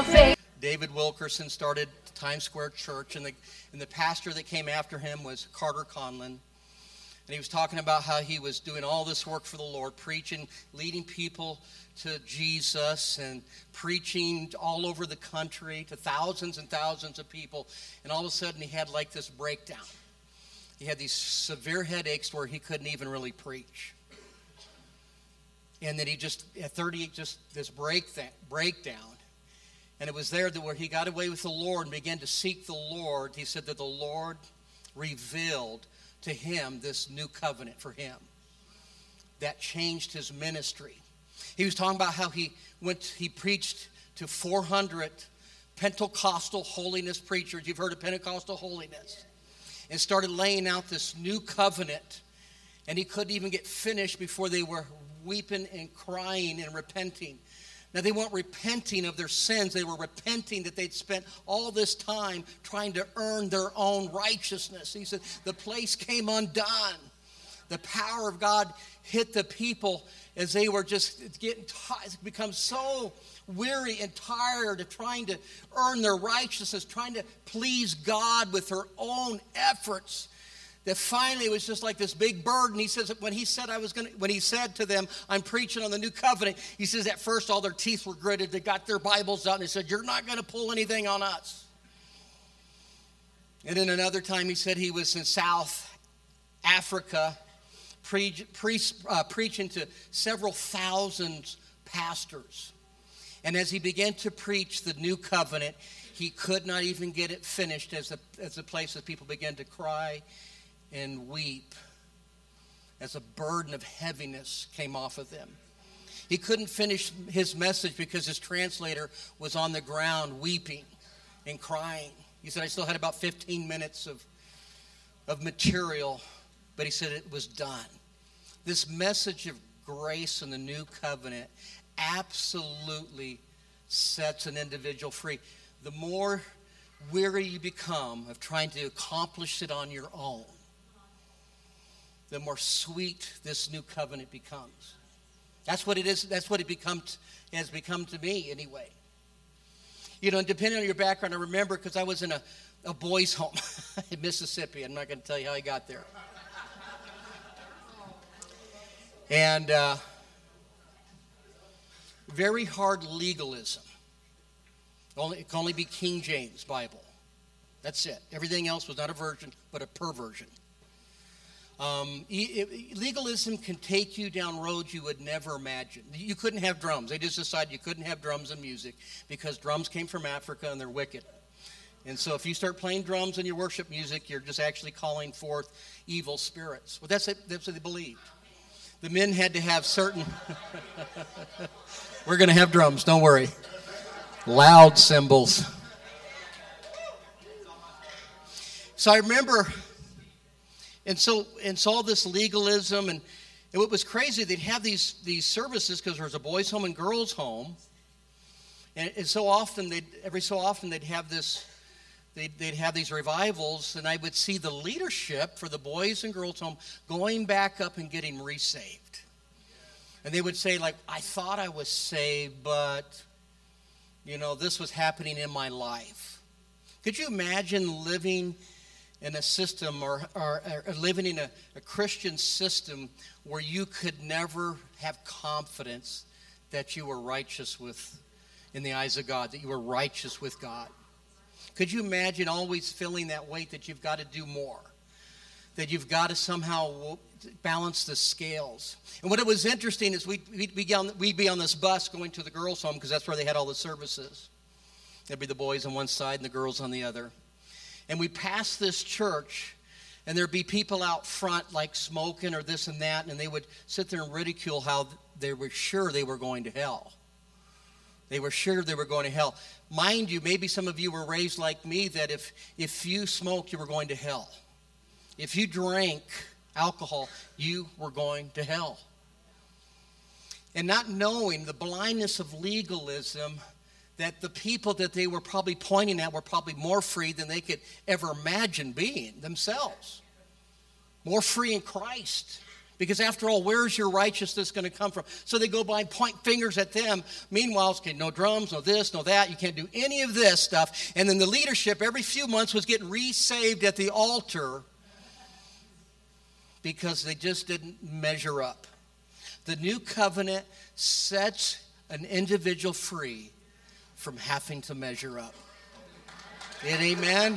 no faith. David Wilkerson started Times Square Church, and the pastor that came after him was Carter Conlon. And he was talking about how he was doing all this work for the Lord, preaching, leading people to Jesus, and preaching all over the country to thousands and thousands of people. And all of a sudden, he had like this breakdown. He had these severe headaches where he couldn't even really preach. And then he just, at 30, just this breakdown. And it was there that where he got away with the Lord and began to seek the Lord. He said that the Lord revealed to him this new covenant for him that changed his ministry. He was talking about how he preached to 400 Pentecostal holiness preachers. You've heard of Pentecostal holiness. And started laying out this new covenant. And he couldn't even get finished before they were weeping and crying and repenting. Now, they weren't repenting of their sins. They were repenting that they'd spent all this time trying to earn their own righteousness. He said the place came undone. The power of God hit the people as they were just become so weary and tired of trying to earn their righteousness, trying to please God with their own efforts, that finally it was just like this big burden. He says when he said to them, I'm preaching on the new covenant, he says at first all their teeth were gritted. They got their Bibles out and they said, you're not going to pull anything on us. And then another time he said he was in South Africa preaching to several thousand pastors. And as he began to preach the new covenant, he could not even get it finished as the place that people began to cry and weep as a burden of heaviness came off of them. He couldn't finish his message because his translator was on the ground weeping and crying. He said, I still had about 15 minutes of material, but he said it was done. This message of grace and the new covenant absolutely sets an individual free. The more weary you become of trying to accomplish it on your own, the more sweet this new covenant becomes. That's what it is. That's what it has become to me anyway. You know, depending on your background, I remember because I was in a boys' home in Mississippi. I'm not going to tell you how I got there. And very hard legalism. It can only be King James Bible. That's it. Everything else was not a version, but a perversion. Legalism can take you down roads you would never imagine. You couldn't have drums. They just decided you couldn't have drums and music because drums came from Africa and they're wicked. And so if you start playing drums in your worship music, you're just actually calling forth evil spirits. Well, that's what they believed. The men had to have certain... We're going to have drums, don't worry. Loud cymbals. So I remember... And so all this legalism, and what was crazy, they'd have these services because there was a boys' home and girls' home, and so often they'd have these revivals, and I would see the leadership for the boys' and girls' home going back up and getting resaved, and they would say like, I thought I was saved, but this was happening in my life. Could you imagine living in a system or living in a Christian system where you could never have confidence that you were righteous in the eyes of God, that you were righteous with God? Could you imagine always feeling that weight that you've got to do more, that you've got to somehow balance the scales? And what it was interesting is we'd be on this bus going to the girls' home because that's where they had all the services. There'd be the boys on one side and the girls on the other. And we passed this church, and there'd be people out front like smoking or this and that, and they would sit there and ridicule how they were sure they were going to hell. They were sure they were going to hell. Mind you, maybe some of you were raised like me that if you smoked, you were going to hell. If you drank alcohol, you were going to hell. And not knowing the blindness of legalism, that the people that they were probably pointing at were probably more free than they could ever imagine being themselves. More free in Christ Because after all, where's your righteousness going to come from? So they go by and point fingers at them. Meanwhile, okay, no drums, no this, no that. You can't do any of this stuff. And then the leadership every few months was getting re-saved at the altar because they just didn't measure up. The new covenant sets an individual free from having to measure up. And amen?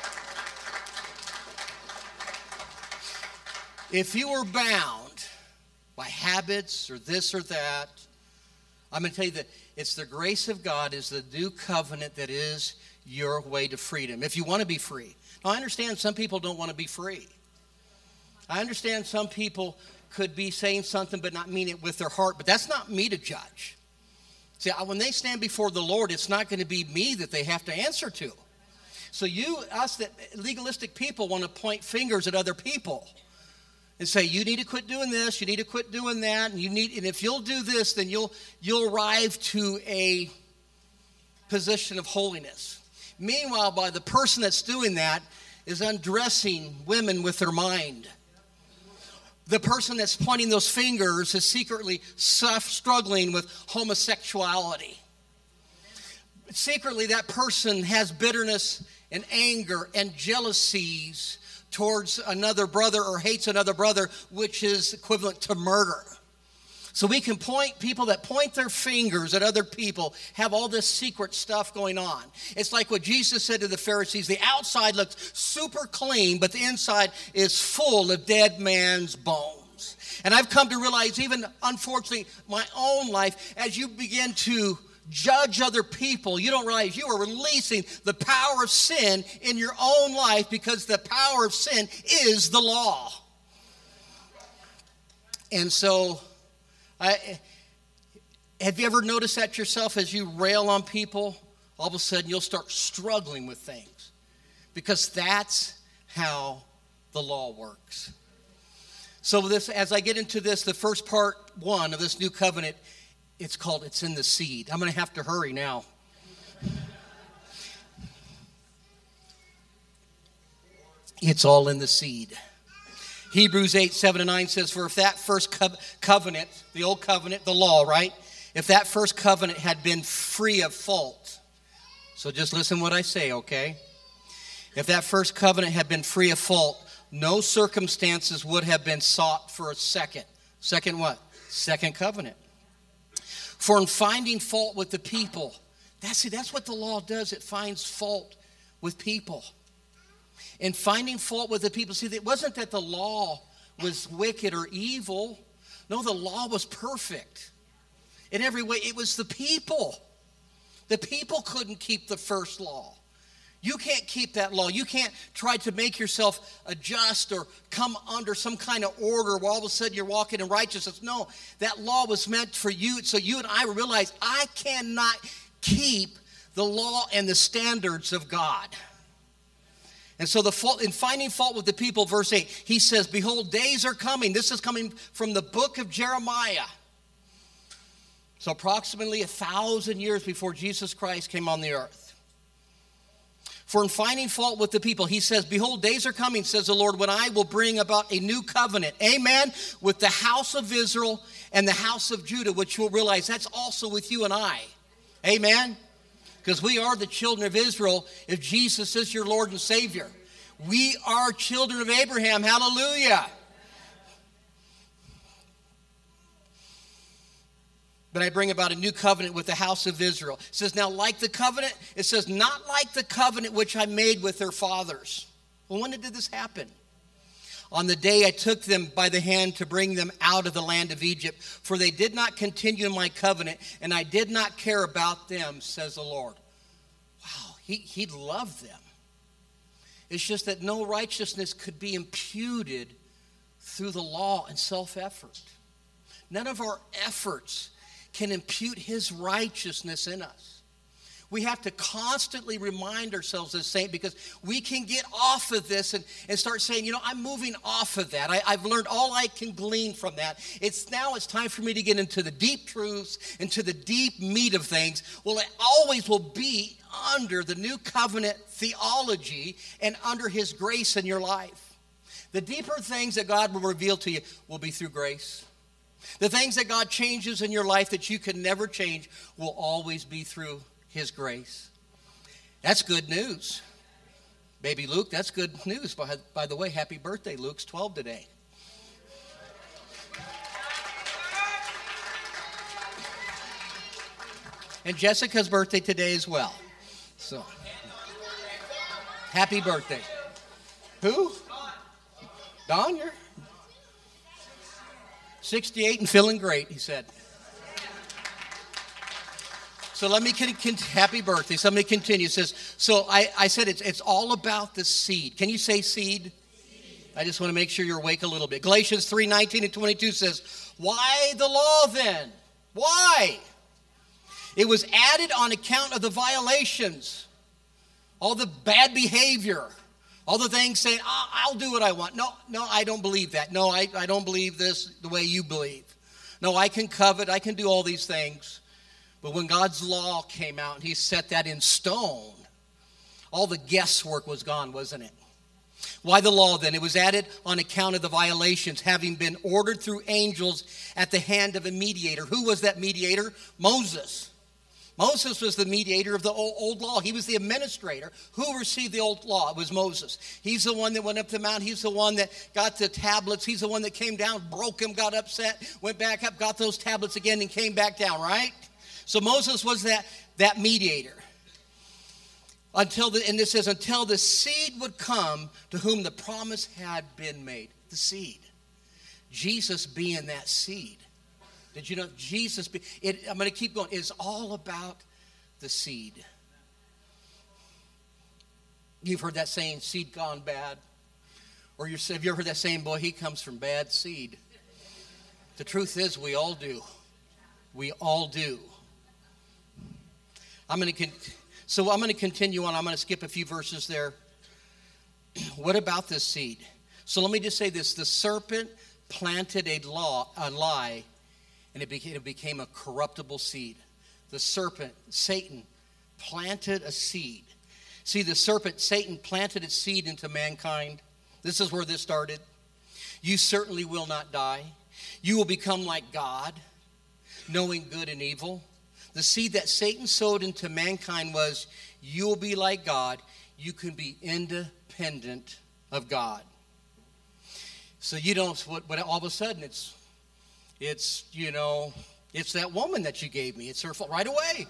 If you were bound by habits or this or that, I'm going to tell you that it's the grace of God is the new covenant that is your way to freedom. If you want to be free. Now, I understand some people don't want to be free. I understand some people could be saying something but not mean it with their heart, but that's not me to judge. See, when they stand before the Lord, it's not going to be me that they have to answer to. So us that legalistic people want to point fingers at other people and say, you need to quit doing this, you need to quit doing that, and if you'll do this, then you'll arrive to a position of holiness. Meanwhile, by the person that's doing that is undressing women with their mind. The person that's pointing those fingers is secretly struggling with homosexuality. Secretly, that person has bitterness and anger and jealousies towards another brother or hates another brother, which is equivalent to murder. So we can people that point their fingers at other people have all this secret stuff going on. It's like what Jesus said to the Pharisees, the outside looks super clean, but the inside is full of dead man's bones. And I've come to realize, even unfortunately, my own life, as you begin to judge other people, you don't realize you are releasing the power of sin in your own life, because the power of sin is the law. And so, have you ever noticed that yourself as you rail on people? All of a sudden you'll start struggling with things, because that's how the law works. So as I get into this, the first part one of this new covenant, it's in the seed. I'm going to have to hurry now. It's all in the seed. Hebrews 8:7-9 says, for if that first covenant, the old covenant, the law, right? If that first covenant had been free of fault. So just listen what I say, okay? If that first covenant had been free of fault, no circumstances would have been sought for a second. Second what? Second covenant. For in finding fault with the people, that's what the law does. It finds fault with people. In finding fault with the people, see, it wasn't that the law was wicked or evil. No, the law was perfect. In every way, it was the people. The people couldn't keep the first law. You can't keep that law. You can't try to make yourself adjust or come under some kind of order where all of a sudden you're walking in righteousness. No, that law was meant for you, so you and I realize I cannot keep the law and the standards of God. And so in finding fault with the people, verse 8, he says, behold, days are coming. This is coming from the book of Jeremiah. So approximately 1,000 years before Jesus Christ came on the earth. For in finding fault with the people, he says, behold, days are coming, says the Lord, when I will bring about a new covenant. Amen. With the house of Israel and the house of Judah, which you'll realize that's also with you and I. Amen. Because we are the children of Israel if Jesus is your Lord and Savior. We are children of Abraham. Hallelujah. But I bring about a new covenant with the house of Israel. It says, now like the covenant, it says, not like the covenant which I made with their fathers. Well, when did this happen? On the day I took them by the hand to bring them out of the land of Egypt. For they did not continue in my covenant, and I did not care about them, says the Lord. Wow, he loved them. It's just that no righteousness could be imputed through the law and self-effort. None of our efforts can impute his righteousness in us. We have to constantly remind ourselves as saints, because we can get off of this and start saying, I'm moving off of that. I've learned all I can glean from that. It's time for me to get into the deep truths, into the deep meat of things. Well, it always will be under the new covenant theology and under his grace in your life. The deeper things that God will reveal to you will be through grace. The things that God changes in your life that you can never change will always be through His grace. That's good news. Baby Luke, that's good news. By the way, happy birthday. Luke's 12 today. And Jessica's birthday today as well. So, happy birthday. Who? Don, you're 68 and feeling great, he said. So let me happy birthday. So let me continue. It says, so I said it's all about the seed. Can you say seed? I just want to make sure you're awake a little bit. Galatians 3:19 and 22 says, why the law then? Why? It was added on account of the violations, all the bad behavior, all the things saying, I'll do what I want. No, I don't believe that. No, I don't believe this the way you believe. No, I can covet, I can do all these things. But when God's law came out and He set that in stone, all the guesswork was gone, wasn't it? Why the law then? It was added on account of the violations, having been ordered through angels at the hand of a mediator. Who was that mediator? Moses. Moses was the mediator of the old law. He was the administrator. Who received the old law? It was Moses. He's the one that went up the mountain. He's the one that got the tablets. He's the one that came down, broke them, got upset, went back up, got those tablets again, and came back down, right? So Moses was that mediator. Until the seed would come to whom the promise had been made. The seed. Jesus being that seed. Did you know Jesus? I'm going to keep going. It's all about the seed. You've heard that saying, seed gone bad. Or have you ever heard that saying, boy, he comes from bad seed? The truth is, we all do. We all do. I'm going to continue on. I'm going to skip a few verses there. What about this seed? So let me just say this. The serpent planted a lie, and it became a corruptible seed. The serpent, Satan, planted a seed. See, the serpent, Satan, planted its seed into mankind. This is where this started. You certainly will not die. You will become like God, knowing good and evil. The seed that Satan sowed into mankind was, you will be like God. You can be independent of God. So you don't, but all of a sudden it's that woman that you gave me. It's her fault right away.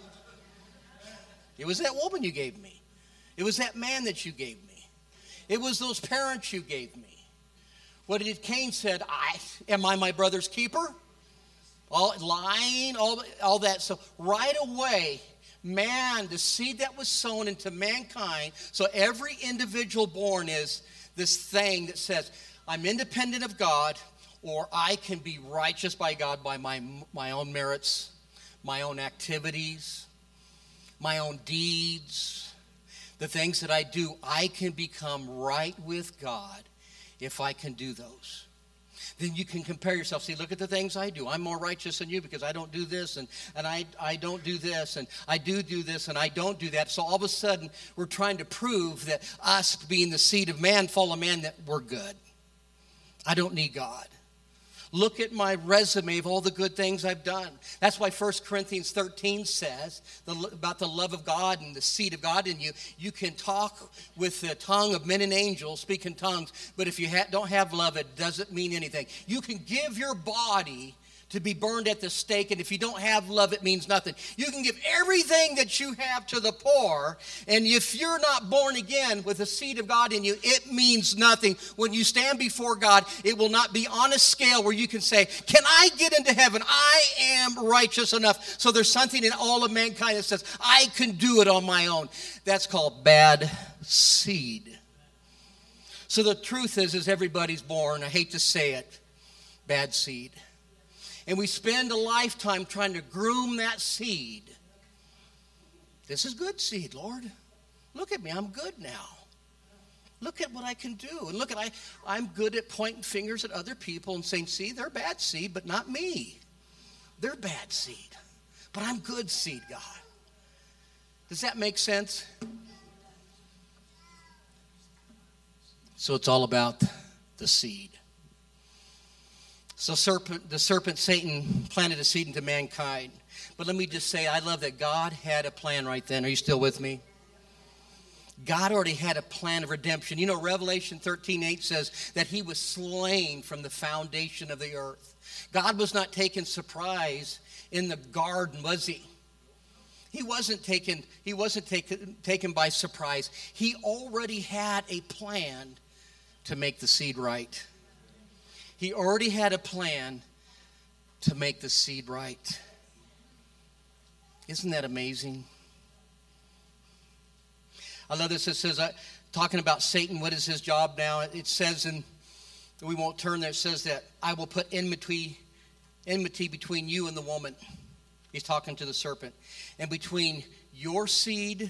It was that woman you gave me. It was that man that you gave me. It was those parents you gave me. What did Cain said? Am I my brother's keeper? All lying, all that. So right away, man, the seed that was sown into mankind. So every individual born is this thing that says, I'm independent of God, or I can be righteous by God by my own merits, my own activities, my own deeds, the things that I do. I can become right with God if I can do those. Then you can compare yourself. See, look at the things I do. I'm more righteous than you because I don't do this, and I don't do this, and I do this, and I don't do that. So all of a sudden, we're trying to prove that us being the seed of man, fall of man, that we're good. I don't need God. Look at my resume of all the good things I've done. That's why 1 Corinthians 13 says about the love of God and the seed of God in you. You can talk with the tongue of men and angels, speak in tongues, but if you don't have love, it doesn't mean anything. You can give your body to be burned at the stake, and if you don't have love, it means nothing. You can give everything that you have to the poor, and if you're not born again with the seed of God in you, it means nothing. When you stand before God, it will not be on a scale where you can say, can I get into heaven? I am righteous enough. So there's something in all of mankind that says, I can do it on my own. That's called bad seed. So the truth is everybody's born, I hate to say it, bad seed. And we spend a lifetime trying to groom that seed. This is good seed, Lord. Look at me, I'm good now. Look at what I can do. And look, I'm good at pointing fingers at other people and saying, see, they're bad seed, but not me. They're bad seed. But I'm good seed, God. Does that make sense? So it's all about the seed. So the serpent, Satan, planted a seed into mankind. But let me just say, I love that God had a plan right then. Are you still with me? God already had a plan of redemption. You know, Revelation 13:8 says that he was slain from the foundation of the earth. God was not taken surprise in the garden, was he? He wasn't taken by surprise. He already had a plan to make the seed right. He already had a plan to make the seed right. Isn't that amazing? I love this. It says, talking about Satan, what is his job now? It says, and we won't turn there, it says that I will put enmity between you and the woman. He's talking to the serpent. And between your seed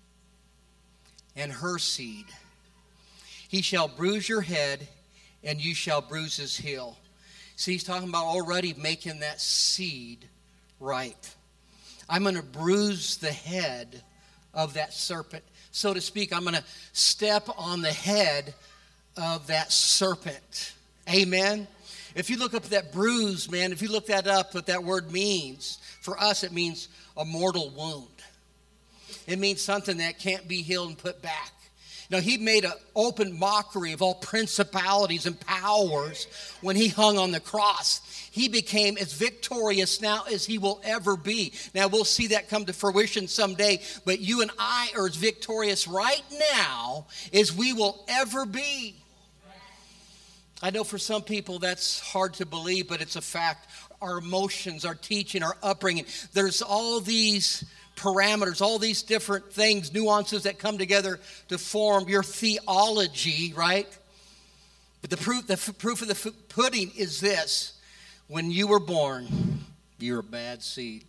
and her seed. He shall bruise your head, and you shall bruise his heel. See, he's talking about already making that seed right. I'm going to bruise the head of that serpent. So to speak, I'm going to step on the head of that serpent. Amen? If you look up that bruise, man, if you look that up, what that word means, for us it means a mortal wound. It means something that can't be healed and put back. Now, he made an open mockery of all principalities and powers when he hung on the cross. He became as victorious now as he will ever be. Now, we'll see that come to fruition someday, but you and I are as victorious right now as we will ever be. I know for some people that's hard to believe, but it's a fact. Our emotions, our teaching, our upbringing, there's all these parameters, all these different things, nuances that come together to form your theology, right? But the proof of the pudding is this. When you were born, you were a bad seed.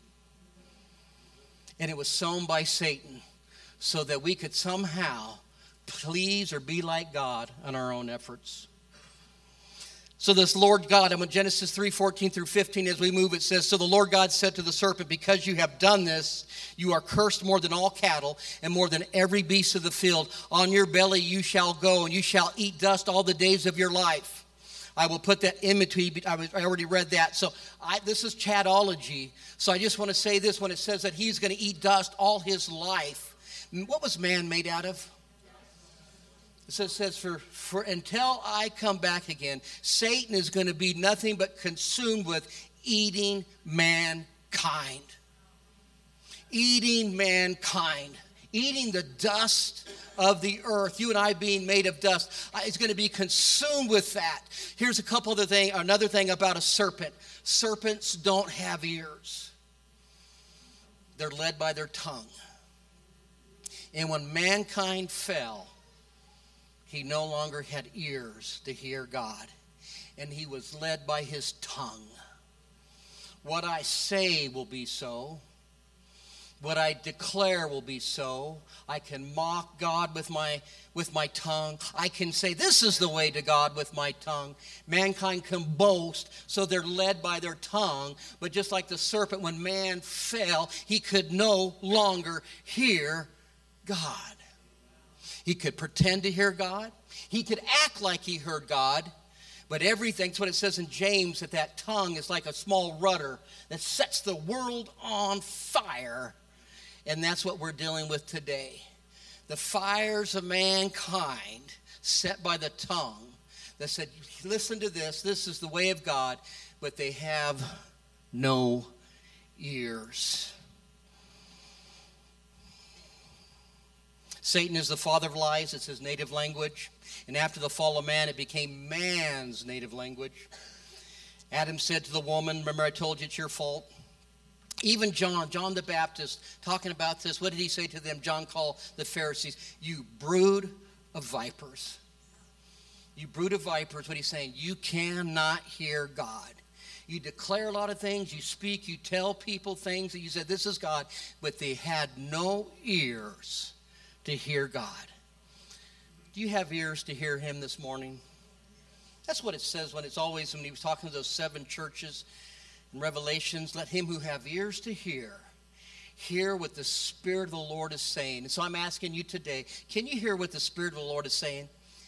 And it was sown by Satan so that we could somehow please or be like God on our own efforts. So this Lord God, and when Genesis 3:14 through 15, as we move, it says, so the Lord God said to the serpent, because you have done this, you are cursed more than all cattle and more than every beast of the field. On your belly you shall go, and you shall eat dust all the days of your life. I will put that enmity. I already read that. So this is chatology. So I just want to say this when it says that he's going to eat dust all his life. What was man made out of? It says, for until I come back again, Satan is going to be nothing but consumed with eating mankind. Eating mankind. Eating the dust of the earth. You and I being made of dust. It's going to be consumed with that. Here's another thing about a serpent. Serpents don't have ears. They're led by their tongue. And when mankind fell, he no longer had ears to hear God, and he was led by his tongue. What I say will be so. What I declare will be so. I can mock God with my tongue. I can say this is the way to God with my tongue. Mankind can boast, so they're led by their tongue. But just like the serpent, when man fell, he could no longer hear God. He could pretend to hear God. He could act like he heard God. But everything, that's what it says in James, that tongue is like a small rudder that sets the world on fire. And that's what we're dealing with today. The fires of mankind set by the tongue that said, listen to this. This is the way of God. But they have no ears. Satan is the father of lies. It's his native language. And after the fall of man, it became man's native language. Adam said to the woman, remember I told you it's your fault. Even John the Baptist, talking about this, what did he say to them? John called the Pharisees, you brood of vipers. You brood of vipers, what he's saying, you cannot hear God. You declare a lot of things, you speak, you tell people things that you said, this is God, but they had no ears to hear God. Do you have ears to hear him this morning? That's what it says when he was talking to those 7 churches in Revelations, let him who have ears to hear what the Spirit of the Lord is saying. And so I'm asking you today, can you hear what the Spirit of the Lord is saying?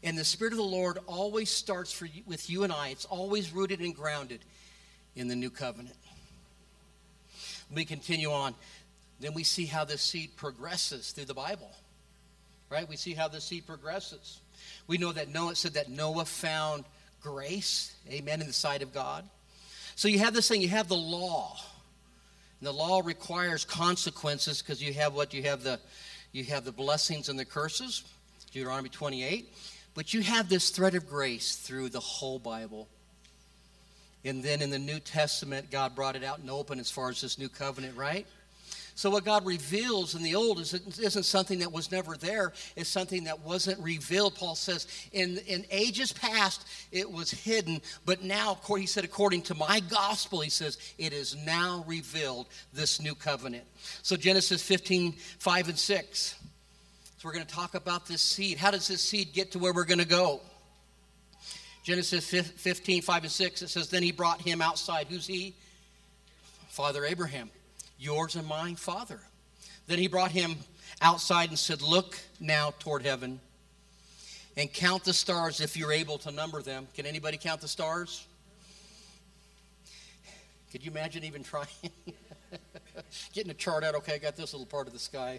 And the Spirit of the Lord always starts with you and I. It's always rooted and grounded in the new covenant. We continue on. Then we see how this seed progresses through the Bible. Right? We see how the seed progresses. We know that Noah said that Noah found grace, amen, in the sight of God. So you have this thing, you have the law. And the law requires consequences because you have the blessings and the curses, Deuteronomy 28. But you have this thread of grace through the whole Bible. And then in the New Testament, God brought it out and open as far as this new covenant, right? So what God reveals in the Old isn't something that was never there. It's something that wasn't revealed. Paul says, in ages past, it was hidden. But now, he said, according to my gospel, he says, it is now revealed, this new covenant. So Genesis 15, 5 and 6. So we're going to talk about this seed. How does this seed get to where we're going to go? Genesis 15, 5 and 6, it says, then he brought him outside. Who's he? Father Abraham. Yours and mine father. Then he brought him outside and said, look now toward heaven and count the stars if you're able to number them. Can anybody count the stars? Could you imagine even trying? Getting a chart out. Okay, I got this little part of the sky.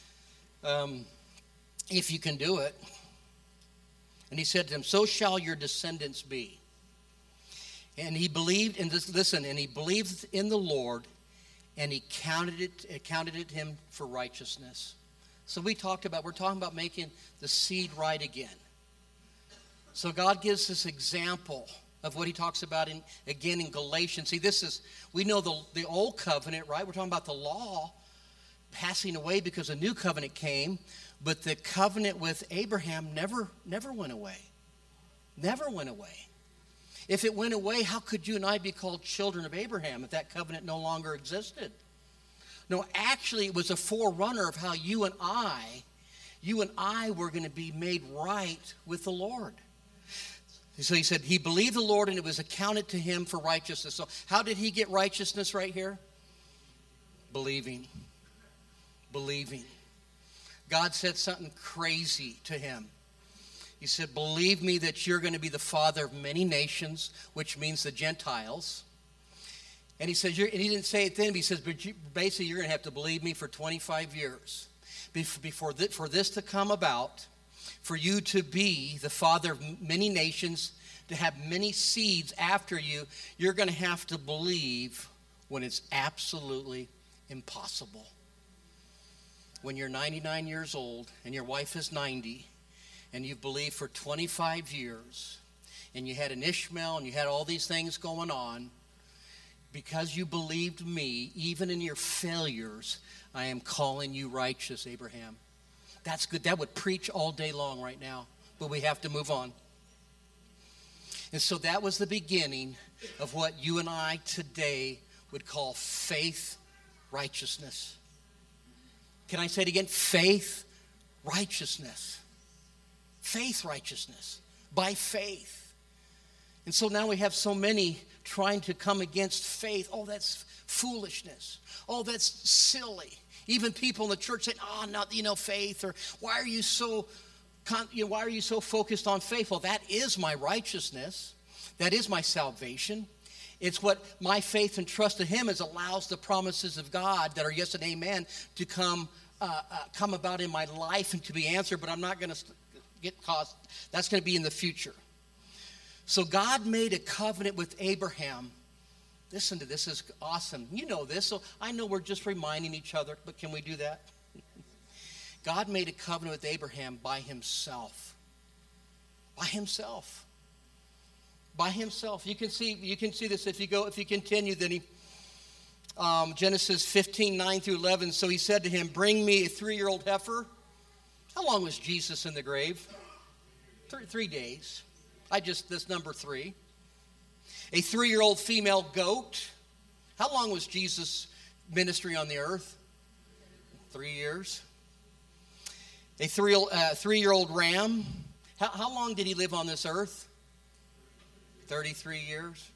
If you can do it. And he said to him, so shall your descendants be. And he believed, and he believed in the Lord, and he counted it him for righteousness. So we're talking about making the seed right again. So God gives this example of what he talks about in Galatians. See, we know the old covenant, right? We're talking about the law passing away because a new covenant came, but the covenant with Abraham never went away. Never went away. If it went away, how could you and I be called children of Abraham if that covenant no longer existed? No, actually, it was a forerunner of how you and I were going to be made right with the Lord. So he said, he believed the Lord and it was accounted to him for righteousness. So how did he get righteousness right here? Believing. God said something crazy to him. He said, believe me that you're going to be the father of many nations, which means the Gentiles. And he says, and he didn't say it then, but he says, but basically you're going to have to believe me for 25 years. For this to come about, for you to be the father of many nations, to have many seeds after you, you're going to have to believe when it's absolutely impossible. When you're 99 years old and your wife is 90, and you've believed for 25 years, and you had an Ishmael, and you had all these things going on, because you believed me, even in your failures, I am calling you righteous, Abraham. That's good. That would preach all day long right now, but we have to move on. And so that was the beginning of what you and I today would call faith righteousness. Can I say it again? Faith righteousness. Faith righteousness. By faith. And so now we have so many trying to come against faith. Oh, that's foolishness. Oh, that's silly. Even people in the church saying, faith, or why are you so focused on faith? Well, that is my righteousness. That is my salvation. It's what my faith and trust in him allows the promises of God that are yes and amen to come about in my life and to be answered, but I'm not going to get caught. That's going to be in the future. So God made a covenant with Abraham. Listen to this. This is awesome. You know this, so I know we're just reminding each other, but can we do that? God made a covenant with Abraham by himself. By himself. By himself. You can see this if you continue. Then Genesis 15, 9 through 11. So he said to him, bring me a 3-year-old heifer. How long was Jesus in the grave? 3 days. This number 3. A 3-year-old female goat. How long was Jesus' ministry on the earth? 3 years. A 3-year-old ram. How long did he live on this earth? 33 years.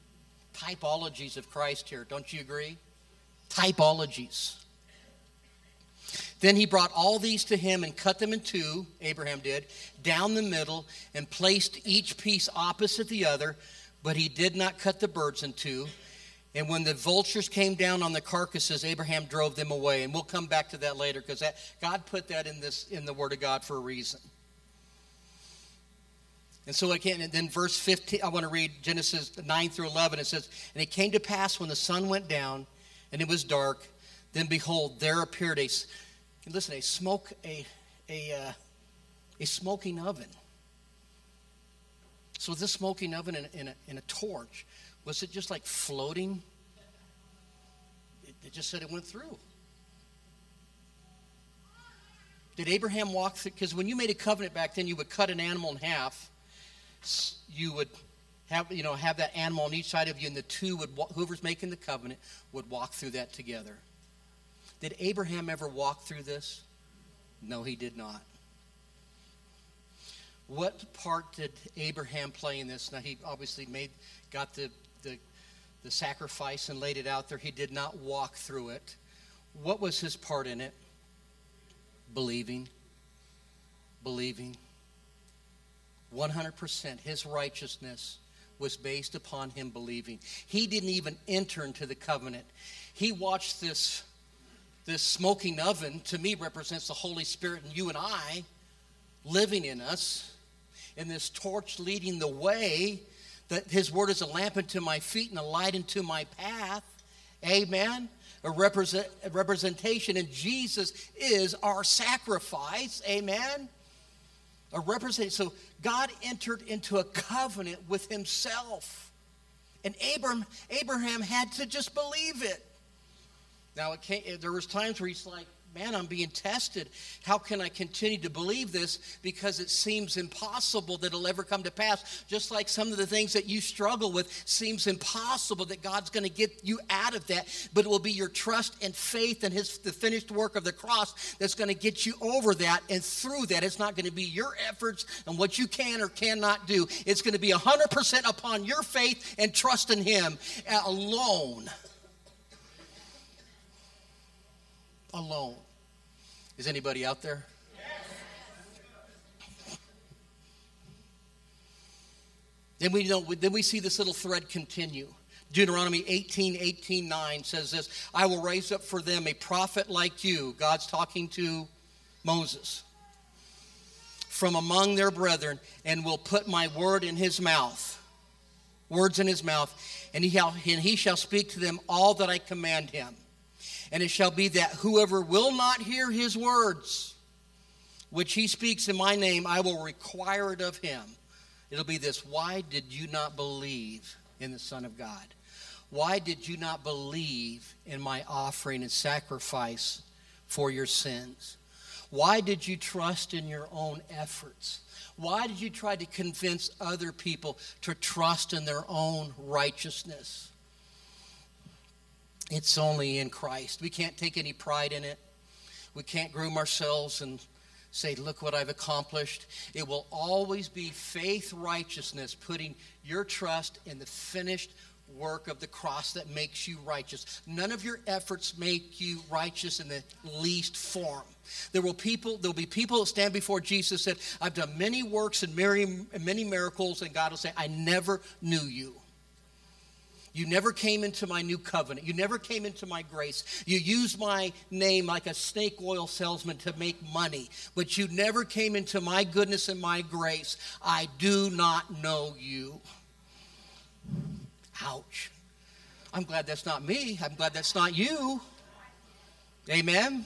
Typologies of Christ here, don't you agree? Typologies. Then he brought all these to him and cut them in two, Abraham did, down the middle, and placed each piece opposite the other, but he did not cut the birds in two. And when the vultures came down on the carcasses, Abraham drove them away. And we'll come back to that later, because God put that in the Word of God for a reason. And so and then verse 15, I want to read Genesis 9 through 11. It says, "And it came to pass when the sun went down and it was dark, then behold, there appeared a smoking oven." So this smoking oven in a torch, was it just like floating? It just said it went through. Did Abraham walk through? Because when you made a covenant back then, you would cut an animal in half. You would have that animal on each side of you, and the two whoever's making the covenant would walk through that together. Did Abraham ever walk through this? No, he did not. What part did Abraham play in this? Now, he obviously got the sacrifice and laid it out there. He did not walk through it. What was his part in it? Believing. 100%. His righteousness was based upon him believing. He didn't even enter into the covenant. He watched this smoking oven, to me, represents the Holy Spirit and you and I living in us, and this torch leading the way, that his word is a lamp unto my feet and a light unto my path. Amen. A representation, and Jesus is our sacrifice. Amen. A representation. So God entered into a covenant with himself, and Abraham had to just believe it. Now, there was times where he's like, man, I'm being tested. How can I continue to believe this? Because it seems impossible that it'll ever come to pass. Just like some of the things that you struggle with seems impossible that God's going to get you out of that. But it will be your trust and faith in the finished work of the cross that's going to get you over that and through that. It's not going to be your efforts and what you can or cannot do. It's going to be 100% upon your faith and trust in him alone. Alone. Is anybody out there? Yes. Then we see this little thread continue. Deuteronomy 18:9 says this: "I will raise up for them a prophet like you." God's talking to Moses. "From among their brethren, and will put my word in his mouth." Words in his mouth. "And he shall speak to them all that I command him. And it shall be that whoever will not hear his words, which he speaks in my name, I will require it of him." It'll be this: why did you not believe in the Son of God? Why did you not believe in my offering and sacrifice for your sins? Why did you trust in your own efforts? Why did you try to convince other people to trust in their own righteousness? It's only in Christ. We can't take any pride in it. We can't groom ourselves and say, look what I've accomplished. It will always be faith, righteousness, putting your trust in the finished work of the cross that makes you righteous. None of your efforts make you righteous in the least form. There will be people that stand before Jesus and said, I've done many works and many miracles, and God will say, I never knew you. You never came into my new covenant. You never came into my grace. You used my name like a snake oil salesman to make money, but you never came into my goodness and my grace. I do not know you. Ouch. I'm glad that's not me. I'm glad that's not you. Amen.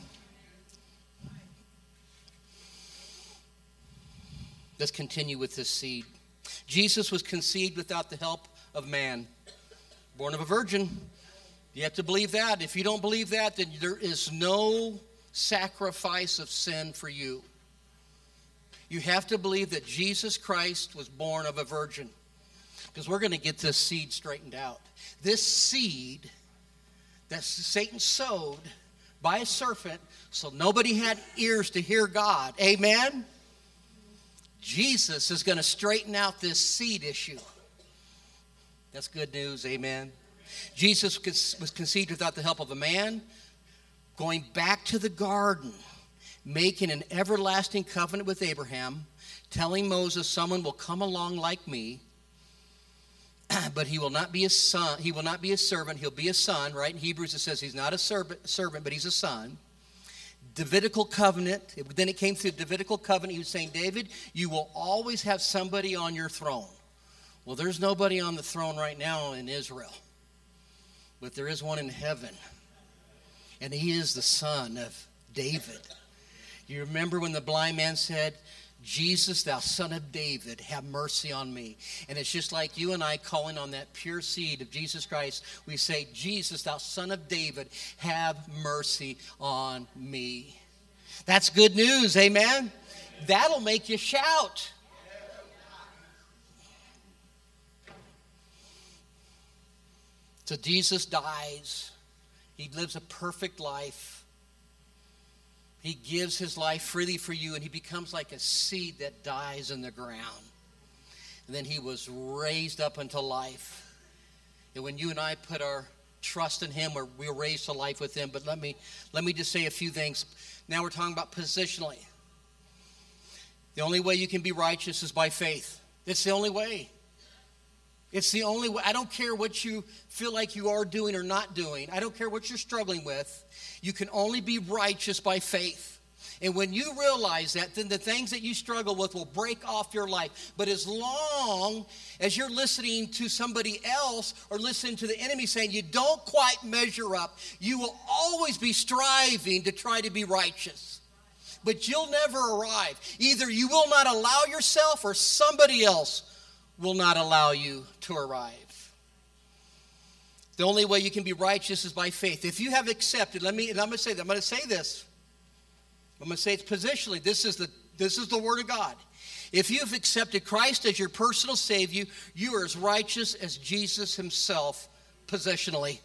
Let's continue with this seed. Jesus was conceived without the help of man. Born of a virgin. You have to believe that. If you don't believe that, then there is no sacrifice of sin for you. You have to believe that Jesus Christ was born of a virgin. Because we're going to get this seed straightened out. This seed that Satan sowed by a serpent so nobody had ears to hear God. Amen? Jesus is going to straighten out this seed issue. That's good news, amen. Jesus was conceived without the help of a man, going back to the garden making an everlasting covenant with Abraham, telling Moses, someone will come along like me, but he will not be a son. He will not be a servant. He'll be a son, right? In Hebrews it says he's not a servant, but he's a son. Davidical covenant. Then it came through the Davidical covenant. He was saying, David, you will always have somebody on your throne. Well, there's nobody on the throne right now in Israel, but there is one in heaven, and he is the son of David. You remember when the blind man said, Jesus, thou son of David, have mercy on me. And it's just like you and I calling on that pure seed of Jesus Christ. We say, Jesus, thou son of David, have mercy on me. That's good news, amen? That'll make you shout. So Jesus dies. He lives a perfect life. He gives his life freely for you, and he becomes like a seed that dies in the ground. And then he was raised up unto life. And when you and I put our trust in him, we're raised to life with him. But let me just say a few things. Now we're talking about positionally. The only way you can be righteous is by faith. It's the only way. It's the only way. I don't care what you feel like you are doing or not doing. I don't care what you're struggling with. You can only be righteous by faith. And when you realize that, then the things that you struggle with will break off your life. But as long as you're listening to somebody else or listening to the enemy saying you don't quite measure up, you will always be striving to try to be righteous. But you'll never arrive. Either you will not allow yourself or somebody else will not allow you to arrive. The only way you can be righteous is by faith. If you have accepted, I'm going to say this. I'm going to say it's positionally. This is the word of God. If you've accepted Christ as your personal Savior, you are as righteous as Jesus himself positionally.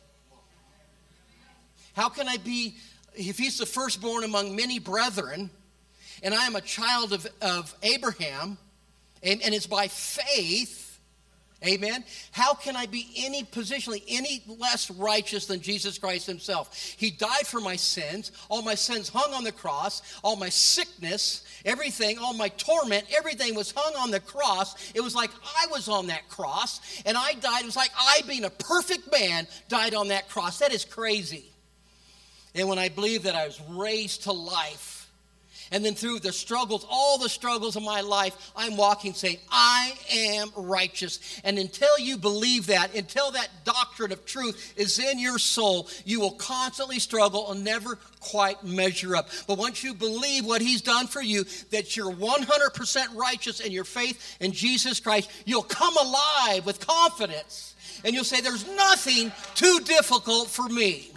How can I be, if he's the firstborn among many brethren, and I am a child of Abraham, and it's by faith, amen, how can I be positionally any less righteous than Jesus Christ himself? He died for my sins. All my sins hung on the cross. All my sickness, everything, all my torment, everything was hung on the cross. It was like I was on that cross, and I died. It was like I, being a perfect man, died on that cross. That is crazy. And when I believe that I was raised to life, and then through the struggles, all the struggles of my life, I'm walking saying, I am righteous. And until you believe that, until that doctrine of truth is in your soul, you will constantly struggle and never quite measure up. But once you believe what he's done for you, that you're 100% righteous in your faith in Jesus Christ, you'll come alive with confidence. And you'll say, there's nothing too difficult for me.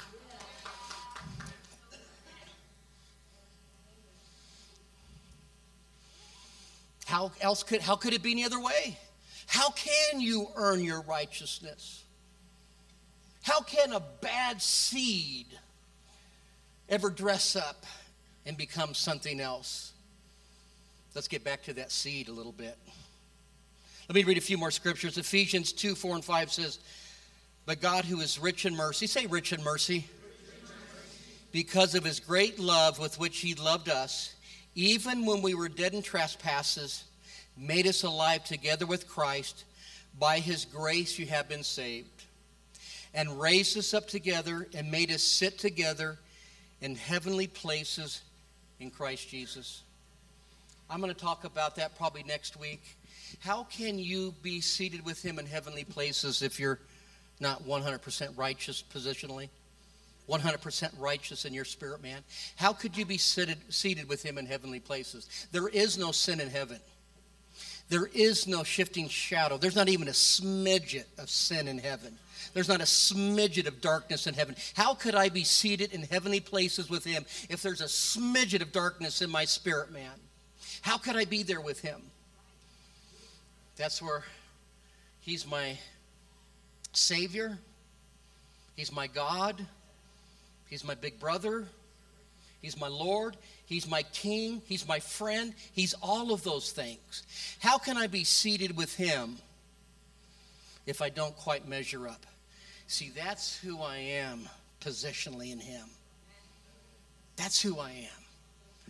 How could it be any other way? How can you earn your righteousness? How can a bad seed ever dress up and become something else? Let's get back to that seed a little bit. Let me read a few more scriptures. Ephesians 2, 4, and 5 says, but God, who is rich in mercy, say rich in mercy, because of his great love with which he loved us, even when we were dead in trespasses, made us alive together with Christ. By his grace you have been saved, and raised us up together and made us sit together in heavenly places in Christ Jesus. I'm going to talk about that probably next week. How can you be seated with him in heavenly places if you're not 100% righteous positionally? 100% righteous in your spirit, man. How could you be seated with him in heavenly places? There is no sin in heaven. There is no shifting shadow. There's not even a smidget of sin in heaven. There's not a smidget of darkness in heaven. How could I be seated in heavenly places with him if there's a smidget of darkness in my spirit, man? How could I be there with him? That's where he's my Savior. He's my God. He's my big brother. He's my Lord. He's my King. He's my friend. He's all of those things. How can I be seated with him if I don't quite measure up? See, that's who I am positionally in him. That's who I am.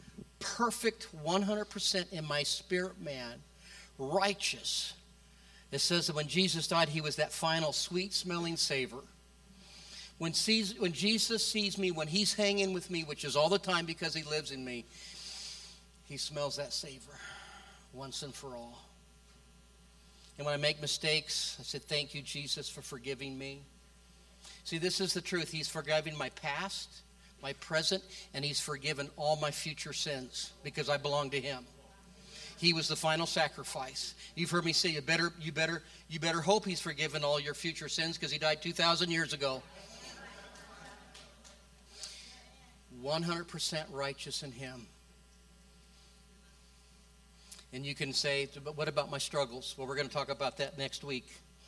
perfect 100% in my spirit man, righteous. It says that when Jesus died, he was that final sweet-smelling savor. When Jesus sees me, when he's hanging with me, which is all the time because he lives in me, he smells that savor once and for all. And when I make mistakes, I said, thank you, Jesus, for forgiving me. See, this is the truth. He's forgiven my past, my present, and he's forgiven all my future sins because I belong to him. He was the final sacrifice. You've heard me say you better hope he's forgiven all your future sins because he died 2,000 years ago. 100% righteous in him. And you can say, but what about my struggles? Well, we're going to talk about that next week.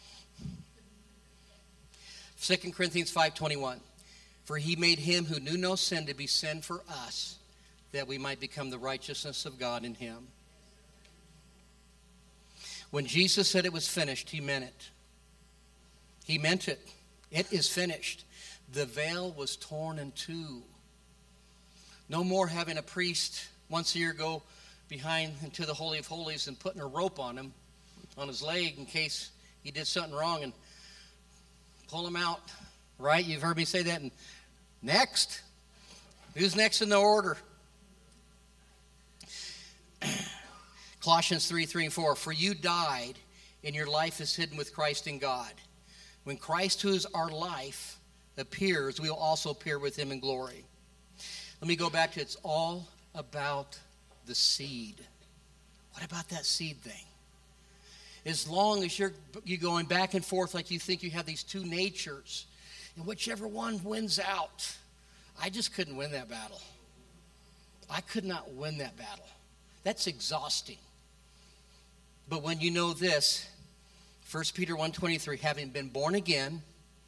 2 Corinthians 5:21. For he made him who knew no sin to be sin for us, that we might become the righteousness of God in him. When Jesus said it was finished, he meant it. He meant it. It is finished. The veil was torn in two. No more having a priest once a year go behind into the Holy of Holies and putting a rope on him, on his leg, in case he did something wrong and pull him out. Right? You've heard me say that. And next. Who's next in the order? Colossians 3:3 and 4. For you died, and your life is hidden with Christ in God. When Christ, who is our life, appears, we will also appear with him in glory. Let me go back to it's all about the seed. What about that seed thing? As long as you're going back and forth like you think you have these two natures, and whichever one wins out, I just couldn't win that battle. I could not win that battle. That's exhausting. But when you know this, 1 Peter 1:23, having been born again,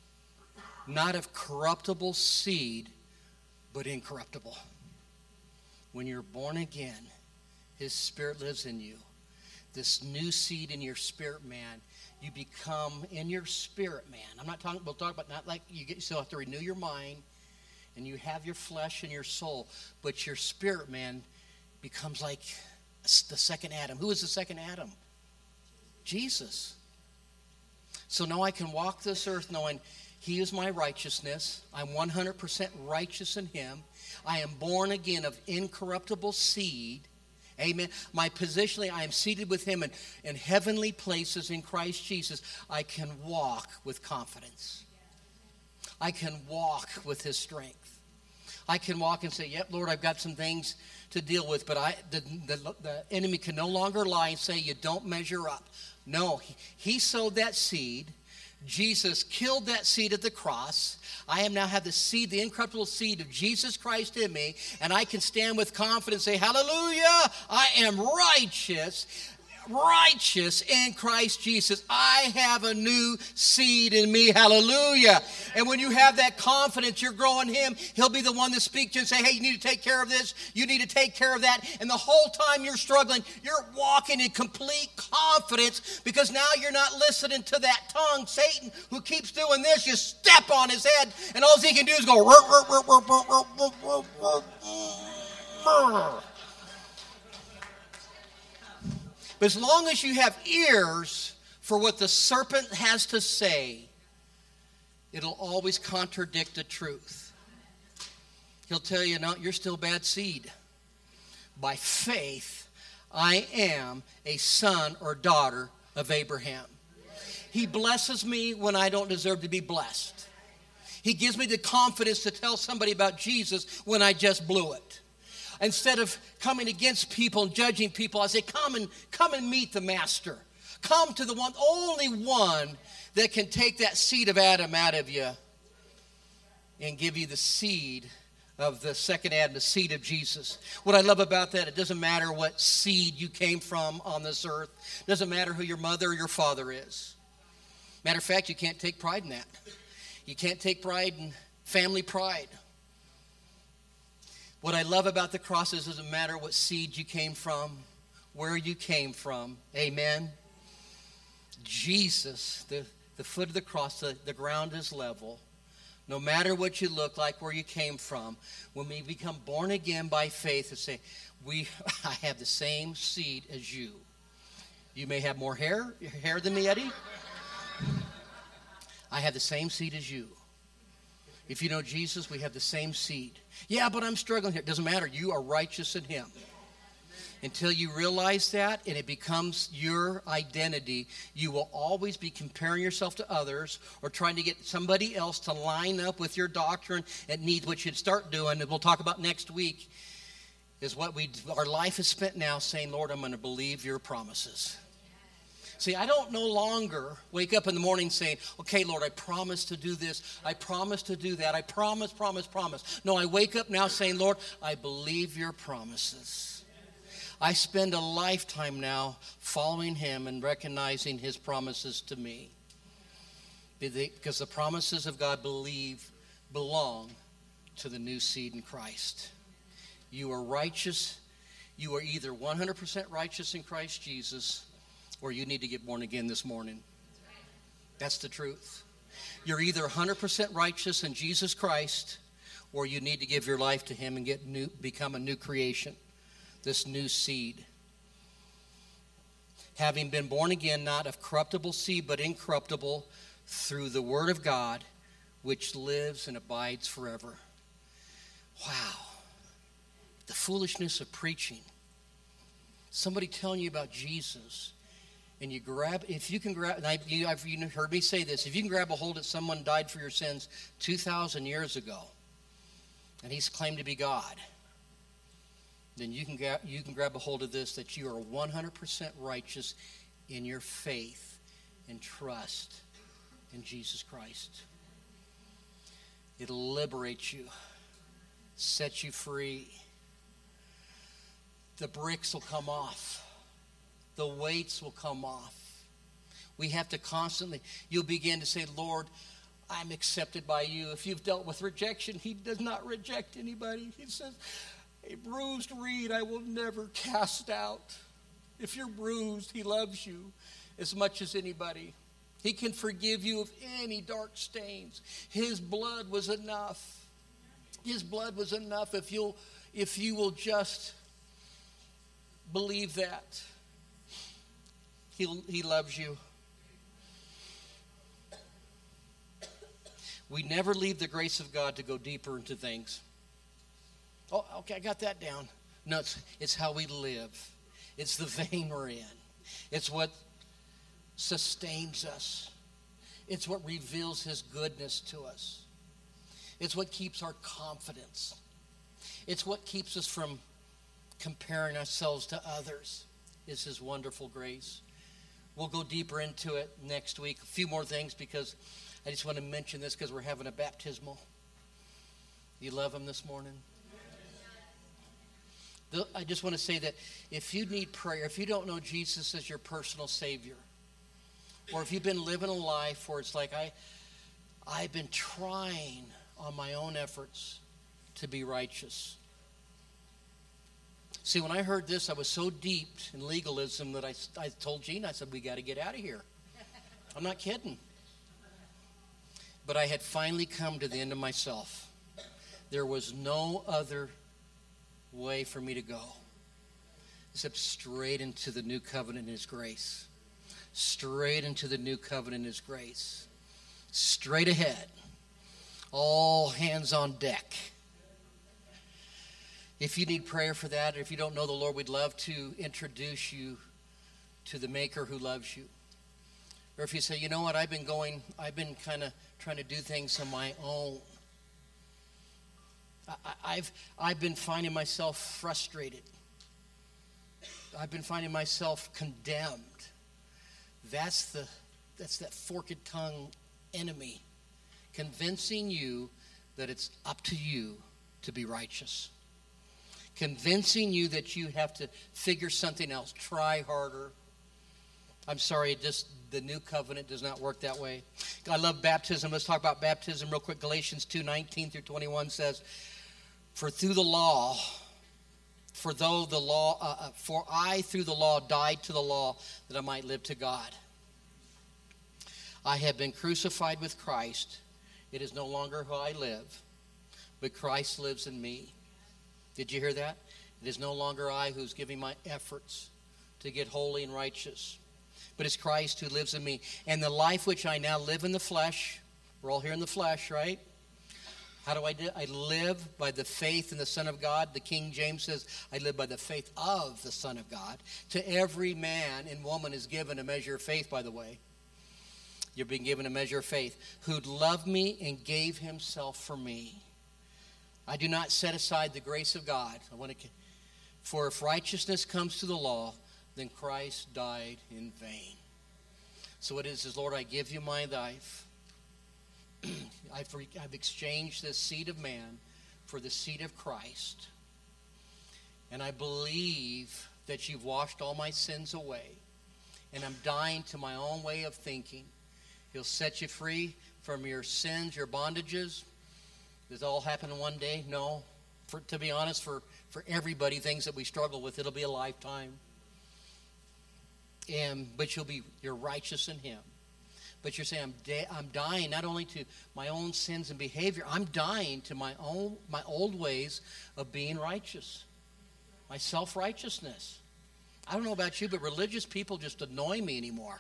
not of corruptible seed, but incorruptible. When you're born again, his spirit lives in you. This new seed in your spirit man, you become in your spirit man. We'll talk about not like you still have to renew your mind and you have your flesh and your soul, but your spirit man becomes like the second Adam. Who is the second Adam? Jesus. So now I can walk this earth knowing he is my righteousness. I'm 100% righteous in him. I am born again of incorruptible seed. Amen. My positionally, I am seated with him in heavenly places in Christ Jesus. I can walk with confidence. I can walk with his strength. I can walk and say, yep, Lord, I've got some things to deal with, but the enemy can no longer lie and say you don't measure up. No, he sowed that seed. Jesus killed that seed at the cross. I am now have the seed, the incorruptible seed of Jesus Christ in me, and I can stand with confidence and say, hallelujah, I am righteous in Christ Jesus. I have a new seed in me. Hallelujah. And when you have that confidence, you're growing him. He'll be the one to speak to you and say, hey, you need to take care of this. You need to take care of that. And the whole time you're struggling, you're walking in complete confidence because now you're not listening to that tongue, Satan, who keeps doing this. You step on his head and all he can do is go, but as long as you have ears for what the serpent has to say, it'll always contradict the truth. He'll tell you, no, you're still bad seed. By faith, I am a son or daughter of Abraham. He blesses me when I don't deserve to be blessed. He gives me the confidence to tell somebody about Jesus when I just blew it. Instead of coming against people and judging people, I say, come and meet the master. Come to the only one that can take that seed of Adam out of you and give you the seed of the second Adam, the seed of Jesus. What I love about that, it doesn't matter what seed you came from on this earth. It doesn't matter who your mother or your father is. Matter of fact, you can't take pride in that. You can't take pride in family pride. What I love about the cross is it doesn't matter what seed you came from, where you came from. Amen. Jesus, the foot of the cross, the ground is level. no matter what you look like, where you came from, when we become born again by faith and say, I have the same seed as you. You may have more hair than me, Eddie. I have the same seed as you. If you know Jesus, we have the same seed. Yeah, but I'm struggling here. It doesn't matter. You are righteous in him. Until you realize that and it becomes your identity, you will always be comparing yourself to others or trying to get somebody else to line up with your doctrine and needs. What you'd start doing, and we'll talk about next week, is our life is spent now saying, Lord, I'm going to believe your promises. See, I don't no longer wake up in the morning saying, okay, Lord, I promise to do this. I promise to do that. I promise. No, I wake up now saying, Lord, I believe your promises. I spend a lifetime now following him and recognizing his promises to me. Because the promises of God belong to the new seed in Christ. You are righteous. You are either 100% righteous in Christ Jesus, or you need to get born again this morning. That's the truth. You're either 100% righteous in Jesus Christ, or you need to give your life to him and become a new creation. This new seed. Having been born again, not of corruptible seed, but incorruptible, through the word of God, which lives and abides forever. Wow. The foolishness of preaching. Somebody telling you about Jesus, and you heard me say this, if you can grab a hold that someone died for your sins 2,000 years ago, and he's claimed to be God, then you can grab a hold of this, that you are 100% righteous in your faith and trust in Jesus Christ. It'll liberate you, set you free. The bricks will come off. The weights will come off. We have to constantly, you'll begin to say, Lord, I'm accepted by you. If you've dealt with rejection, he does not reject anybody. He says, a bruised reed I will never cast out. If you're bruised, he loves you as much as anybody. He can forgive you of any dark stains. His blood was enough. His blood was enough if you will just believe that. He loves you. We never leave the grace of God to go deeper into things. Oh, okay, I got that down. No, it's how we live. It's the vein we're in. It's what sustains us. It's what reveals his goodness to us. It's what keeps our confidence. It's what keeps us from comparing ourselves to others. It's his wonderful grace. We'll go deeper into it next week. A few more things, because I just want to mention this because we're having a baptismal. You love him this morning? I just want to say that if you need prayer, if you don't know Jesus as your personal Savior, or if you've been living a life where it's like, I've been trying on my own efforts to be righteous. See, when I heard this, I was so deep in legalism that I told Gene, I said, we got to get out of here. I'm not kidding. But I had finally come to the end of myself. There was no other way for me to go except straight into the new covenant in his grace. Straight into the new covenant in his grace. Straight ahead. All hands on deck. If you need prayer for that, or if you don't know the Lord, we'd love to introduce you to the Maker who loves you. Or if you say, you know what, I've been kind of trying to do things on my own. I've been finding myself frustrated. I've been finding myself condemned. That's that forked tongue enemy convincing you that it's up to you to be righteous. Convincing you that you have to figure something else, try harder. I'm sorry, the new covenant does not work that way. I love baptism. Let's talk about baptism real quick. Galatians 2:19 through 21 says, For I through the law died to the law that I might live to God. I have been crucified with Christ, It is no longer who I live, but Christ lives in me. Did you hear that? It is no longer I who's giving my efforts to get holy and righteous, but it's Christ who lives in me. And the life which I now live in the flesh, we're all here in the flesh, right? How do I do? I live by the faith in the Son of God. The King James says, I live by the faith of the Son of God. To every man and woman is given a measure of faith, by the way. You've been given a measure of faith. Who loved me and gave himself for me. I do not set aside the grace of God. For if righteousness comes to the law, then Christ died in vain. So it is, Lord, I give you my life. I've exchanged the seed of man for the seed of Christ. And I believe that you've washed all my sins away. And I'm dying to my own way of thinking. He'll set you free from your sins, your bondages. Does it all happen in one day? No. To be honest, for everybody, things that we struggle with, it'll be a lifetime. But you're righteous in him. But you're saying, I'm dying not only to my own sins and behavior, I'm dying to my old ways of being righteous, my self-righteousness. I don't know about you, but religious people just annoy me anymore.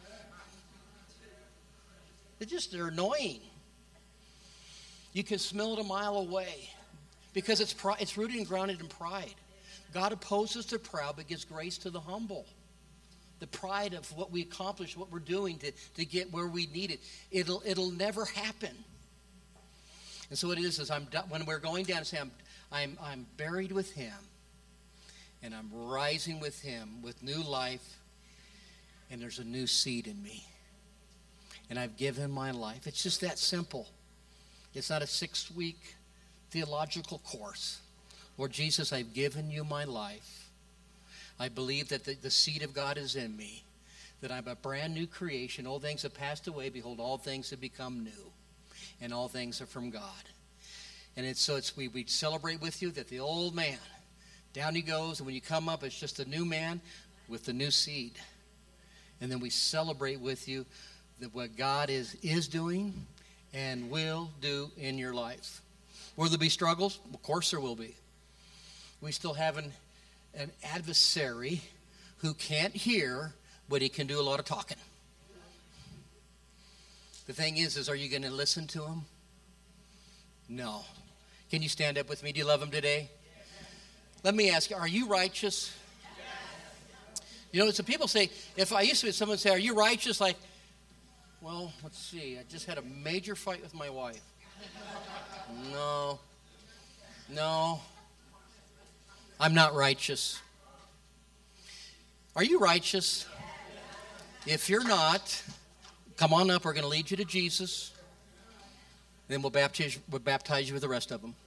They're annoying. You can smell it a mile away because it's rooted and grounded in pride. God opposes the proud but gives grace to the humble. The pride of what we accomplish, what we're doing to get where we need it. It'll never happen. And so what it is when we're going down and say, I'm buried with him, and I'm rising with him with new life, and there's a new seed in me. And I've given my life. It's just that simple. It's not a 6-week theological course. Lord Jesus, I've given you my life. I believe that the seed of God is in me, that I'm a brand new creation. Old things have passed away. Behold, all things have become new, and all things are from God. And we celebrate with you that the old man, down he goes, and when you come up, it's just a new man with the new seed. And then we celebrate with you that what God is doing and will do in your life. Will there be struggles? Of course there will be. We still have an adversary who can't hear, but he can do a lot of talking. The thing is are you going to listen to him? No. Can you stand up with me? Do you love him today? Yes. Let me ask you, are you righteous? Yes. You know, so people say, someone say, are you righteous? Like, well, let's see. I just had a major fight with my wife. No. I'm not righteous. Are you righteous? If you're not, come on up. We're going to lead you to Jesus. Then we'll baptize you with the rest of them.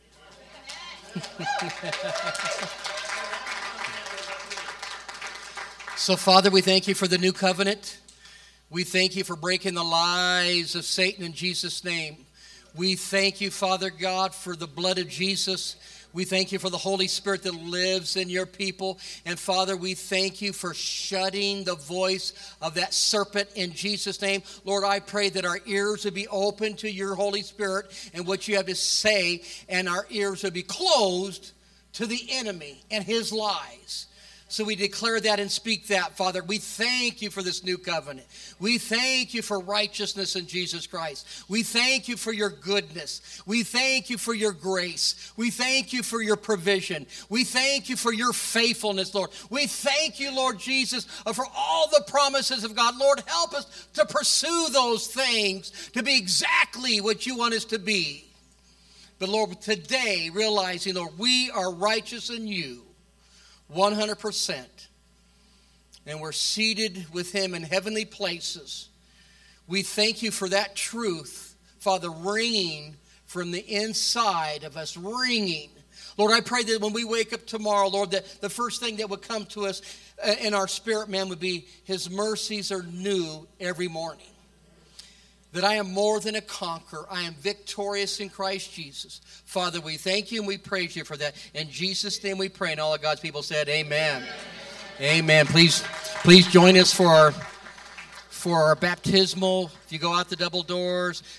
So, Father, we thank you for the new covenant. We thank you for breaking the lies of Satan in Jesus' name. We thank you, Father God, for the blood of Jesus. We thank you for the Holy Spirit that lives in your people. And Father, we thank you for shutting the voice of that serpent in Jesus' name. Lord, I pray that our ears would be open to your Holy Spirit and what you have to say, and our ears would be closed to the enemy and his lies. So we declare that and speak that, Father. We thank you for this new covenant. We thank you for righteousness in Jesus Christ. We thank you for your goodness. We thank you for your grace. We thank you for your provision. We thank you for your faithfulness, Lord. We thank you, Lord Jesus, for all the promises of God. Lord, help us to pursue those things, to be exactly what you want us to be. But Lord, today, realizing, Lord, we are righteous in you. 100%. And we're seated with him in heavenly places. We thank you for that truth, Father, ringing from the inside of us, ringing. Lord, I pray that when we wake up tomorrow, Lord, that the first thing that would come to us in our spirit, man, would be his mercies are new every morning. That I am more than a conqueror. I am victorious in Christ Jesus. Father, we thank you and we praise you for that. In Jesus' name we pray. And all of God's people said, amen. Amen. Please join us for our baptismal. If you go out the double doors.